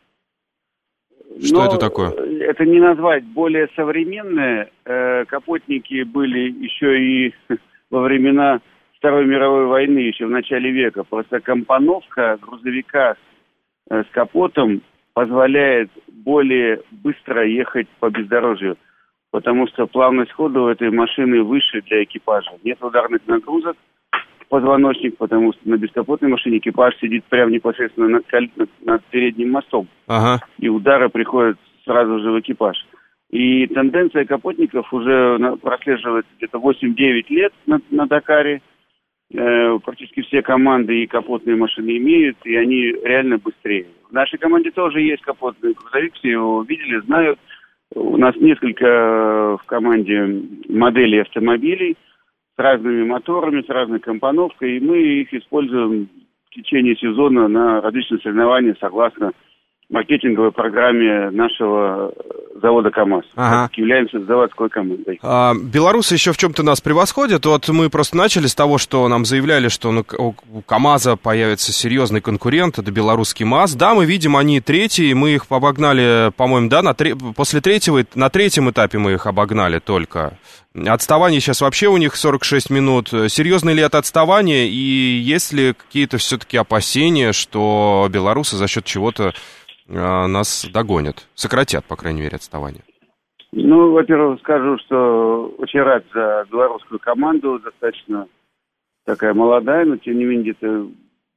Что это такое? Это не назвать более современные. Капотники были еще и во времена Второй мировой войны, еще в начале века. Просто компоновка грузовика с капотом позволяет более быстро ехать по бездорожью, потому что плавность хода у этой машины выше для экипажа. Нет ударных нагрузок в позвоночник, потому что на бескапотной машине экипаж сидит прямо непосредственно над передним мостом. И удары приходят сразу же в экипаж. И тенденция капотников уже прослеживается где-то 8-9 лет на Дакаре. Практически все команды и капотные машины имеют, и они реально быстрее. В нашей команде тоже есть капотный грузовик, все его видели, знают. У нас несколько в команде моделей автомобилей с разными моторами, с разной компоновкой, и мы их используем в течение сезона на различных соревнованиях согласно маркетинговой программе нашего завода КАМАЗ. Являемся заводской командой. Белорусы еще в чем-то нас превосходят. Вот мы просто начали с того, что нам заявляли, что у КАМАЗа появится серьезный конкурент, это белорусский МАЗ. Да, мы видим, они третьи, мы их обогнали, по-моему, да, на третьем этапе мы их обогнали только. Отставание сейчас вообще у них 46 минут. Серьезно ли это отставание? И есть ли какие-то все-таки опасения, что белорусы за счет чего-то нас догонят, сократят, по крайней мере, отставание? Ну, во-первых, скажу, что очень рад за белорусскую команду, достаточно такая молодая, но, тем не менее, где-то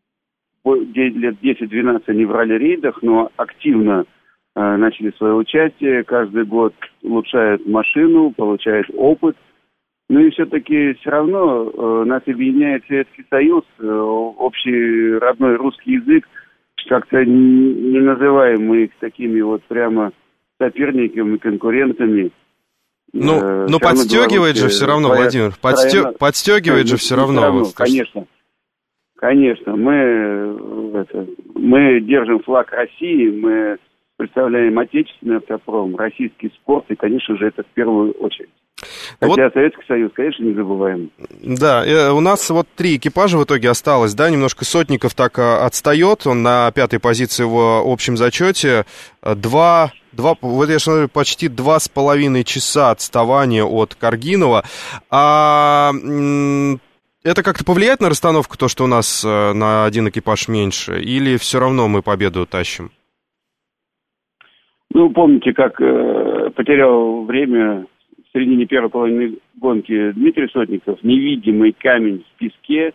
лет 10-12 они в ралли-рейдах, но активно начали свое участие, каждый год улучшают машину, получают опыт. Ну и все-таки все равно нас объединяет Советский Союз, общий родной русский язык. как-то не называем мы их такими вот прямо соперниками, конкурентами. Ну подстегивает же все равно, Владимир. Подстегивает же все равно. Конечно. Мы держим флаг России, мы представляем отечественный автопром, российский спорт, и, конечно же, это в первую очередь. Хотя Советский Союз, конечно, не забываем. Да, у нас вот 3 экипажа в итоге осталось, да, немножко Сотников так отстает, он на 5-й позиции в общем зачете, вот я смотрю, почти 2,5 часа отставания от Каргинова. Это как-то повлияет на расстановку, то, что у нас на 1 экипаж меньше, или все равно мы победу тащим? Ну, помните, как потерял время в середине первой половины гонки Дмитрий Сотников, невидимый камень в песке,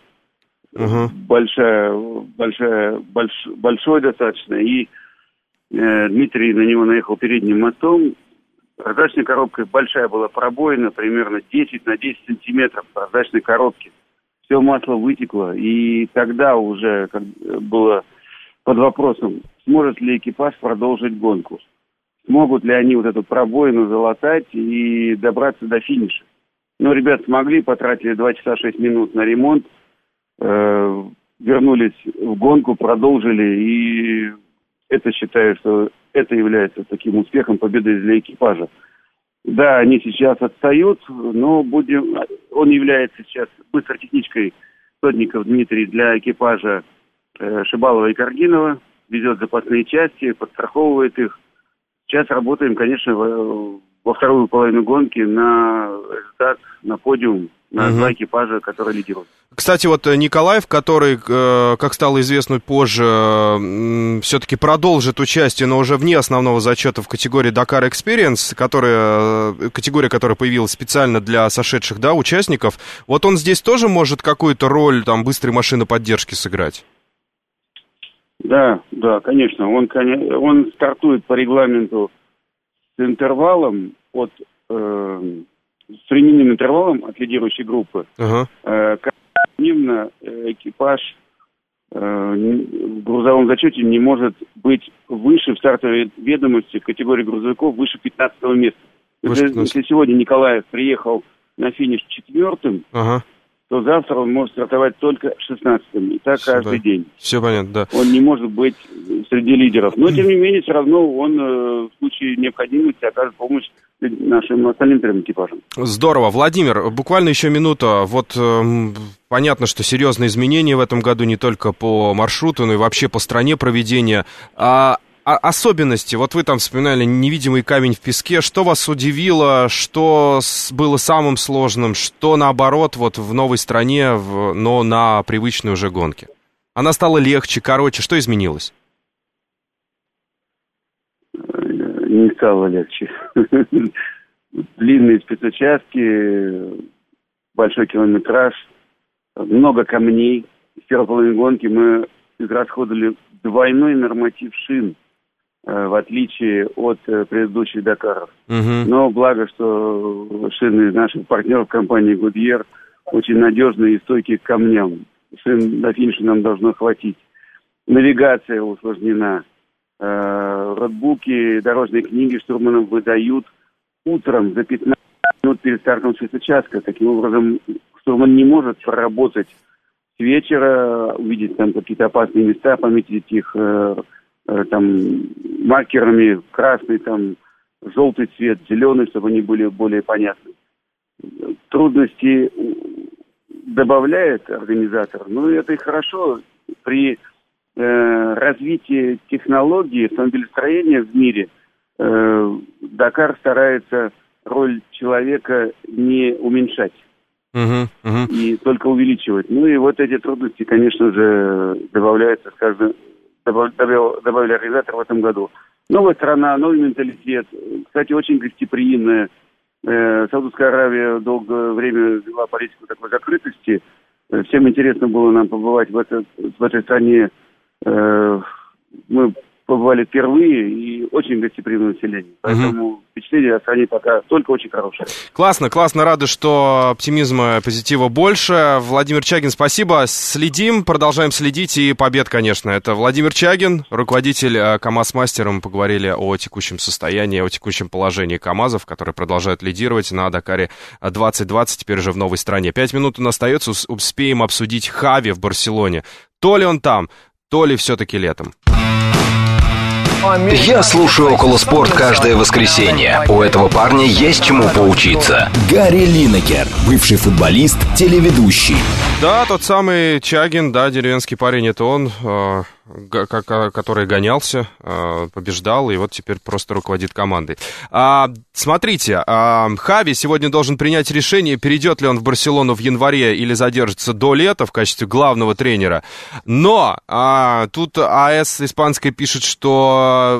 большой достаточно, и Дмитрий на него наехал передним мостом. Раздаточной коробкой большая была пробоина, примерно 10 на 10 сантиметров раздаточной коробки. Все масло вытекло, и тогда уже было под вопросом, сможет ли экипаж продолжить гонку. Смогут ли они вот эту пробоину залатать и добраться до финиша. Но ребят смогли, потратили 2 часа 6 минут на ремонт, вернулись в гонку, продолжили, и это считаю, что это является таким успехом, победой для экипажа. Да, они сейчас отстают, но он является сейчас быстротехничкой Сотников Дмитрий для экипажа Шибалова и Каргинова, везет запасные части, подстраховывает их. Сейчас работаем, конечно, во вторую половину гонки на результат, на подиум, на 2 экипажа, которые лидируют. Кстати, вот Николаев, который, как стало известно позже, все-таки продолжит участие, но уже вне основного зачета в категории Dakar Experience, категория, которая появилась специально для сошедших, да, участников. Вот он здесь тоже может какую-то роль там быстрой машины поддержки сыграть? Да, конечно. Он стартует по регламенту с интервалом с временным интервалом от лидирующей группы. Дневно экипаж в грузовом зачете не может быть выше в стартовой ведомости категории грузовиков выше 15-го места. Если сегодня Николаев приехал на финиш 4-м, то завтра он может стартовать только 16-м. И так каждый день. Все понятно, да. Он не может быть среди лидеров. Но, тем не менее, все равно он в случае необходимости окажет помощь нашим остальным 3 экипажам. Здорово. Владимир, буквально еще минута. Вот понятно, что серьезные изменения в этом году не только по маршруту, но и вообще по стране проведения. Особенности, вот вы там вспоминали невидимый камень в песке, что вас удивило, что было самым сложным, что наоборот вот в новой стране, но на привычной уже гонке? Она стала легче, короче, что изменилось? Не стало легче. Длинные спецучастки, большой километраж, много камней. В первой половине гонки мы израсходовали двойной норматив шин, в отличие от предыдущих Дакаров. Но благо, что шины наших партнеров компании Goodyear очень надежные и стойкие к камням. Шин до финиша нам должно хватить. Навигация усложнена. Ротбуки, дорожные книги штурманам выдают утром за 15 минут перед стартом спецучастка. Таким образом, штурман не может проработать с вечера, увидеть там какие-то опасные места, пометить их там маркерами, красный, там, желтый цвет, зеленый, чтобы они были более понятны. Трудности добавляет организатор, но это и хорошо. При развитии технологий автомобилестроения в мире Дакар старается роль человека не уменьшать и только увеличивать. Ну и вот эти трудности, конечно же, добавляются с каждым. Добавили организатор в этом году. Новая страна, новый менталитет. Кстати, очень гостеприимная. Саудовская Аравия долгое время вела политику такой закрытости. Всем интересно было нам побывать в этой стране. Мы побывали впервые, и очень гостеприимное население. Поэтому впечатление о стране пока только очень хорошее. Классно, рады, что оптимизма, позитива больше. Владимир Чагин, спасибо. Следим, продолжаем следить, и побед, конечно. Это Владимир Чагин, руководитель КамАЗ-мастера. Мы поговорили о текущем состоянии, о текущем положении КамАЗов, которые продолжают лидировать на Дакаре 2020, теперь уже в новой стране. 5 минут у нас остается, успеем обсудить Хави в Барселоне. То ли он там, то ли все-таки летом. Я слушаю «Околоспорт» каждое воскресенье. У этого парня есть чему поучиться. Гарри Линекер, бывший футболист, телеведущий. Да, тот самый Чагин, да, деревенский парень, это он, который гонялся, побеждал, и вот теперь просто руководит командой. Смотрите, Хави сегодня должен принять решение, перейдет ли он в Барселону в январе или задержится до лета в качестве главного тренера. Но тут АС испанская пишет, что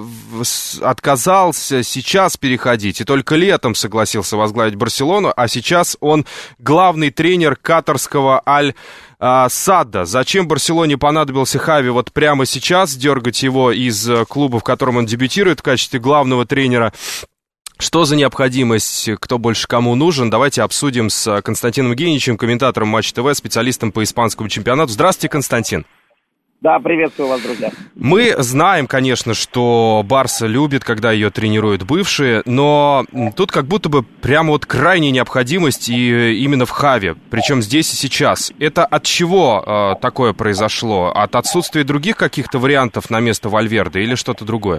отказался сейчас переходить, и только летом согласился возглавить Барселону, а сейчас он главный тренер катарского Аль-Садда. Зачем Барселоне понадобился Хави вот прямо сейчас, дергать его из клуба, в котором он дебютирует в качестве главного тренера? Что за необходимость, кто больше кому нужен? Давайте обсудим с Константином Геничем, комментатором Матч ТВ, специалистом по испанскому чемпионату. Здравствуйте, Константин. Да, приветствую вас, друзья. Мы знаем, конечно, что Барса любит, когда ее тренируют бывшие, но тут как будто бы прямо вот крайняя необходимость и именно в Хави, причем здесь и сейчас. Это от чего такое произошло? От отсутствия других каких-то вариантов на место Вальверде или что-то другое?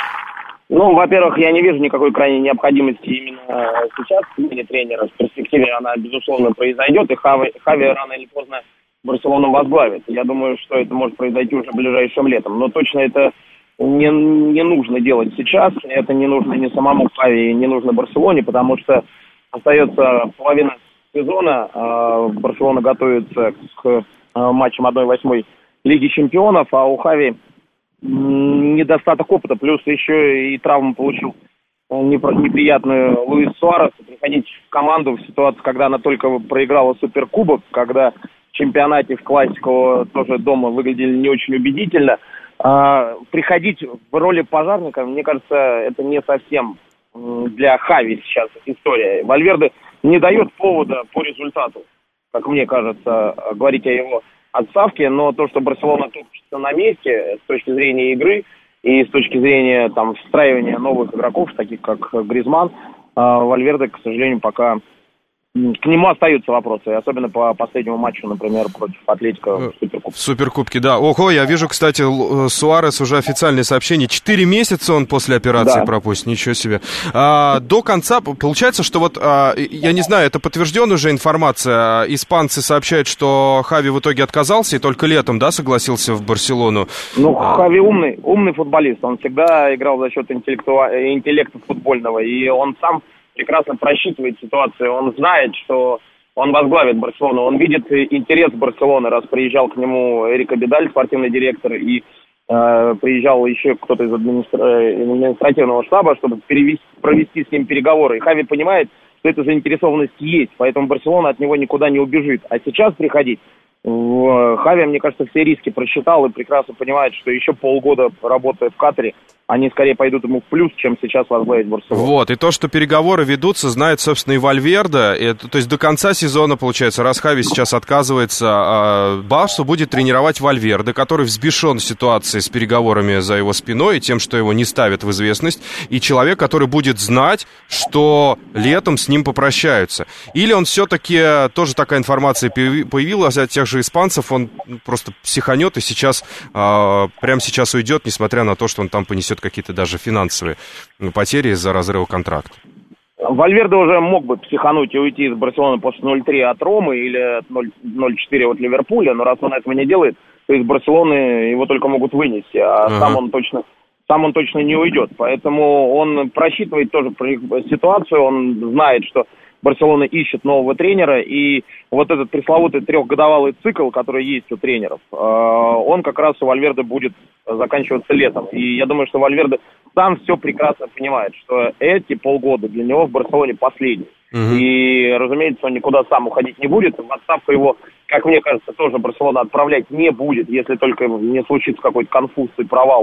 Ну, во-первых, я не вижу никакой крайней необходимости именно сейчас в смене тренера. В перспективе она, безусловно, произойдет, и Хави рано или поздно Барселону возглавит. Я думаю, что это может произойти уже ближайшим летом. Но точно это не нужно делать сейчас. Это не нужно ни самому Хави, не нужно Барселоне, потому что остается половина сезона. Барселона готовится к матчам 1/8 Лиги Чемпионов, а у Хави недостаток опыта, плюс еще и травму получил неприятную Луис Суарес. Приходить в команду в ситуации, когда она только проиграла Суперкубок, когда в чемпионате, в классику тоже дома выглядели не очень убедительно. Приходить в роли пожарника, мне кажется, это не совсем для Хави сейчас история. Вальверде не дает повода по результату, как мне кажется, говорить о его отставке, но то, что Барселона топчется на месте с точки зрения игры и с точки зрения там встраивания новых игроков, таких как Гризман, Вальверде, к сожалению, пока к нему остаются вопросы, особенно по последнему матчу, например, против Атлетико в Суперкубке. В Суперкубке, да. Ого, я вижу, кстати, Суарес уже официальное сообщение. 4 месяца он после операции пропустит, ничего себе. До конца, получается, что вот, я не знаю, это подтвержденная уже информация, испанцы сообщают, что Хави в итоге отказался и только летом, да, согласился в Барселону. Ну, Хави умный футболист, он всегда играл за счет интеллекта футбольного, и он сам прекрасно просчитывает ситуацию, он знает, что он возглавит Барселону, он видит интерес Барселоны, раз приезжал к нему Эрик Абидаль, спортивный директор, и приезжал еще кто-то из административного штаба, чтобы провести с ним переговоры. И Хави понимает, что эта заинтересованность есть, поэтому Барселона от него никуда не убежит. А сейчас приходить, Хави, мне кажется, все риски просчитал и прекрасно понимает, что еще полгода работая в Катаре, они скорее пойдут ему в плюс, чем сейчас возглавить Барселону. Вот, и то, что переговоры ведутся, знает, собственно, и Вальверде. То есть до конца сезона, получается, раз Хави сейчас отказывается, Барсу будет тренировать Вальверде, который взбешен ситуацией с переговорами за его спиной и тем, что его не ставят в известность, и человек, который будет знать, что летом с ним попрощаются. Или он все-таки, тоже такая информация появилась от тех же испанцев, он просто психанет и сейчас, прямо сейчас уйдет, несмотря на то, что он там понесет какие-то даже финансовые потери из-за разрыва контракта. Вальверде уже мог бы психануть и уйти из Барселоны после 0-3 от Ромы или 0-4 от Ливерпуля, но раз он этого не делает, то из Барселоны его только могут вынести, а сам он точно не уйдет. Поэтому он просчитывает тоже ситуацию, он знает, что Барселона ищет нового тренера, и вот этот пресловутый 3-годовалый цикл, который есть у тренеров, он как раз у Вальверде будет заканчиваться летом. И я думаю, что Вальверде сам все прекрасно понимает, что эти полгода для него в Барселоне последние. И, разумеется, он никуда сам уходить не будет. В отставку его, как мне кажется, тоже Барселона отправлять не будет, если только не случится какой-то конфуз и провал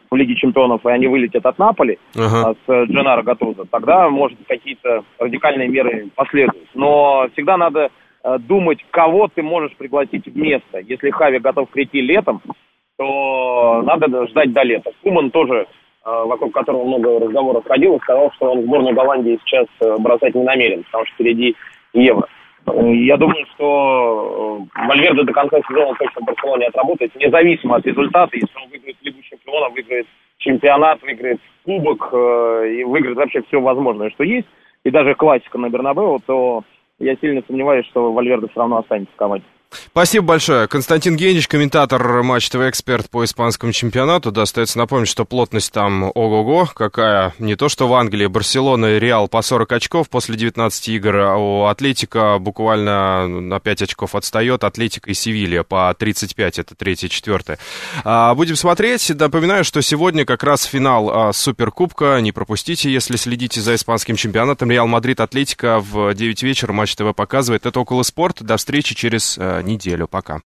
в Лиге Чемпионов, и они вылетят от Наполи с Дженнаро Гаттузо, тогда, может, какие-то радикальные меры последуют. Но всегда надо думать, кого ты можешь пригласить вместо. Если Хави готов прийти летом, то надо ждать до лета. Куман тоже, вокруг которого много разговоров ходило, сказал, что он сборную Голландии сейчас бросать не намерен, потому что впереди Евро. Я думаю, что Вальверде до конца сезона точно в Барселоне отработает, независимо от результата. Если он выиграет Лигу Чемпионов, выиграет чемпионат, выиграет кубок и выиграет вообще все возможное, что есть, и даже классика на Бернабеу, то я сильно сомневаюсь, что Вальверде все равно останется в команде. Спасибо большое. Константин Генич, комментатор Матч ТВ, эксперт по испанскому чемпионату. Да, остается напомнить, что плотность там ого-го, какая, не то что в Англии. Барселона и Реал по 40 очков после 19 игр, а у Атлетико буквально на 5 очков отстает. Атлетико и Севилья по 35, это 3-4. Будем смотреть. Напоминаю, что сегодня как раз финал Суперкубка. Не пропустите, если следите за испанским чемпионатом. Реал Мадрид, Атлетико в 9 вечера. Матч ТВ показывает. Это Около Спорт. До встречи через неделю. Пока.